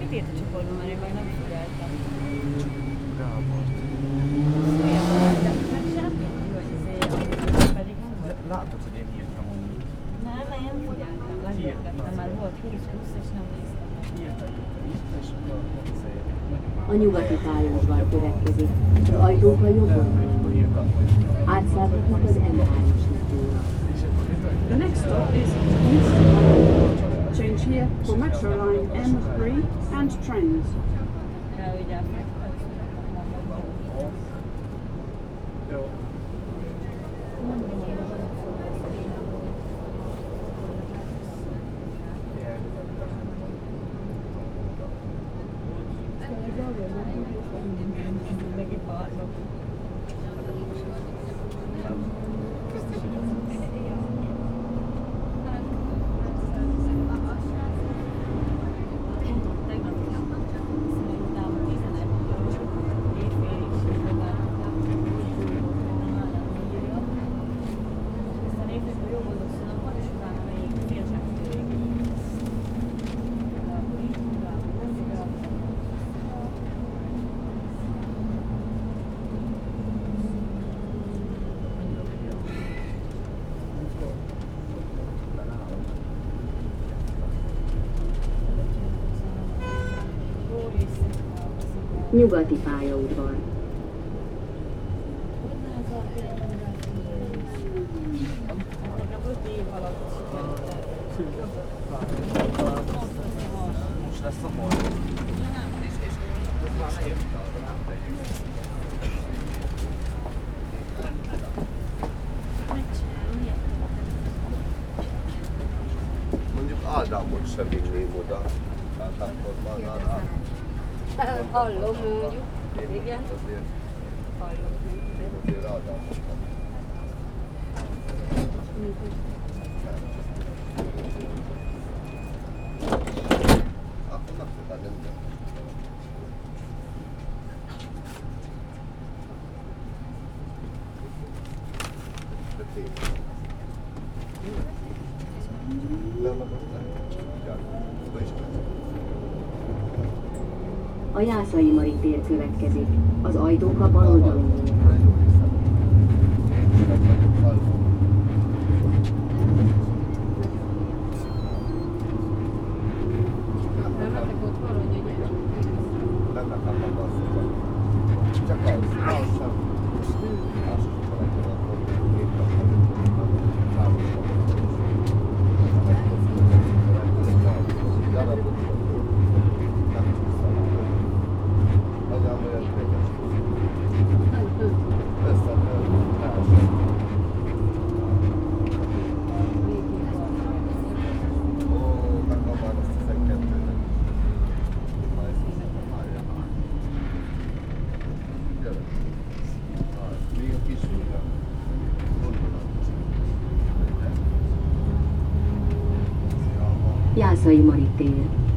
Itt írt a csoportban, mert én meg nem figyeltem. Gábort. Meg semmi, hogy pedig nem volt. Látod, hogy én írtam amúgy. Nem, én figyeltem, legértettem, már volt 20-20 és nem néztem meg. Írtam, és akkor A nyugati pályaudvar következik. Az ajtók a jobb oldalon vannak. Átszállhatnak az M3-as hídra. The next stop is East. Change here for Metro Line M3 and trains. Ja, ugye, jó. neki parlok. Nyugati pályaudvar. Most lesz a hol. Mondjuk Ádámot sem vinném oda. Tehát akkor van Hallom, mondjuk. Igen. Azért Ádámot. Akkor megpróbál nem kell. De tényleg. A Jászai Mari tér következik. Az ajtók a bal oldalon vannak. Csak az sem. Jászai Mari tér.